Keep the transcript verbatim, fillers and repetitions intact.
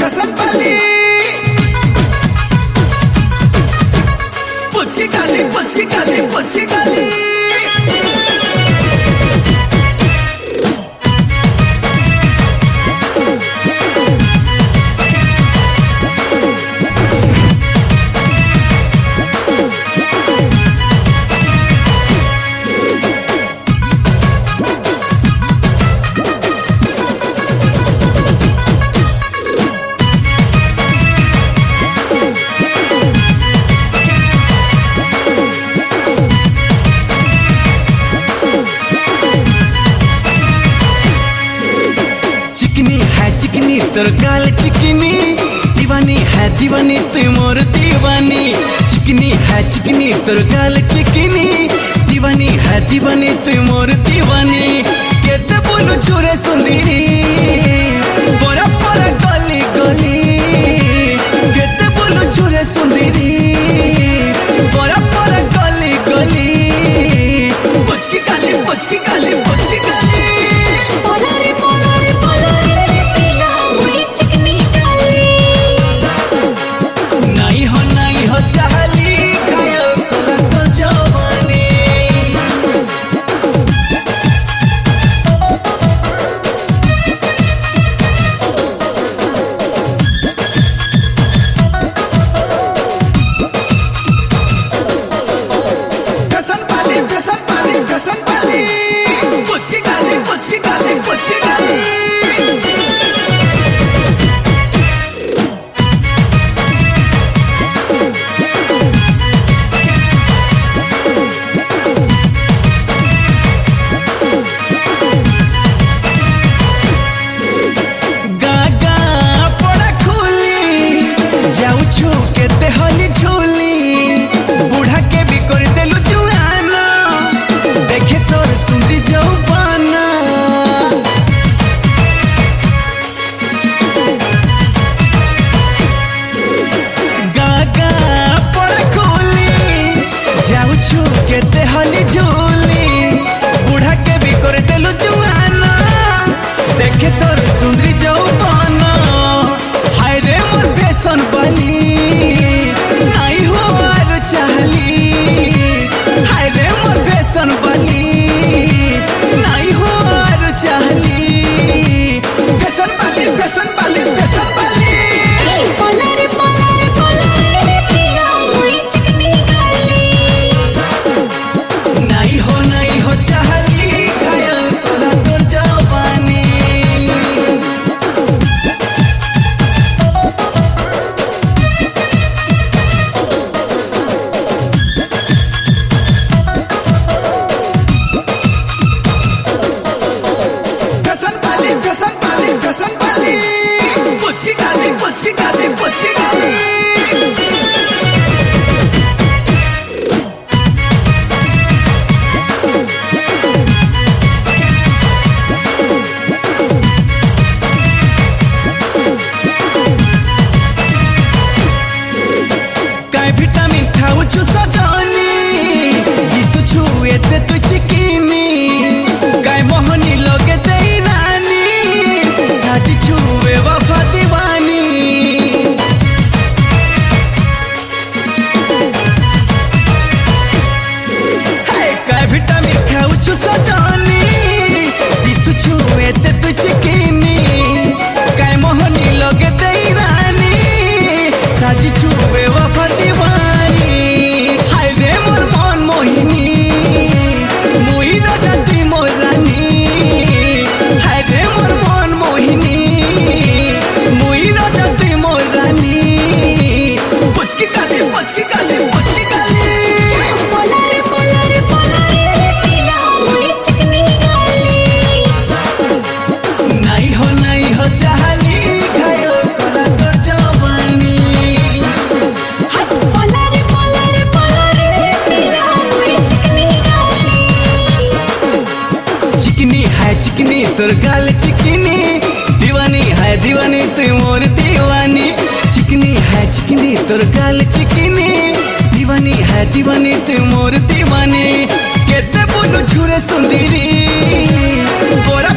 fashion वाली पुचकी काली पुचकी काली पुचकी काली चिकनी तोर गाल चिकनी दीवानी है दीवानी तू मोर दीवानी चिकनी है चिकनी तोर गाल चिकनी दीवानी है दीवानी तू मोर दीवानी केते बोलू छोरे सुंदरी बड़ा बड़ा गली गली केते बोलू छोरे सुंदरी बड़ा बड़ा गली गली पुचकी काली पुचकी काली पुचकी काली पुचकी काली पुचकी काली पुचकी काली गागा पड़ा खुली जाऊ छु केते हली झूली बूढ़ा के भी कर देलु जुआना देखे तोर सुंदरी जौबाना गागा पड़ा खुली जाऊ छु केते हली झूली बूढ़ा के भी कर देलु जुआना देखे तोर सुंदरी जौबाना हाय रे मोर फैशन वाली नहीं हो आरो चाहली हाय रे मोर फैशन वाली नहीं हो आरो चाहली फैशन वाली फैशन वाली फैशन वाली पलारे पलारे पलारे पिया हुई चिकनी काली नहीं हो नहीं हो चाहली घायल कोला तोर जवानी फैशन वाली पुचकी काली पुचकी काली पुचकी काली काय विटामिन खाऊ छु सजनी दिसु छु एते तू चिकिनी काय मोहनी लगे तेई रानी साथी छुए वफा दीवानी हाय काय विटामिन खाऊ छु सजनी दिसु छु एते तू चिकिनी काय मोहनी लगे तेई रानी साथी छुए वफा दीवानी हाय रे मोर मन मोहिनी मुई रजती मोर रानी हाय रे मोर मन मोहिनी मुई रजती मोर रानी पुचकी काली पुचकी काली पुचकी काली पलारे पलारे पलारे पिया हुई चिकनी काली नहीं हो नहीं हो चाहली घायल कोला तोर जवानी पलारे पलारे पलारे पिया हुई चिकनी काली चिकनी है चिकनी तोर गाल चिकनी दीवानी है दीवानी तू मोर दीवानी चिकनी है चिकनी तोर गाल चिकनी दीवानी है दीवानी तू मोर दीवानी केते बोलू छुरे सुंदरी बोरा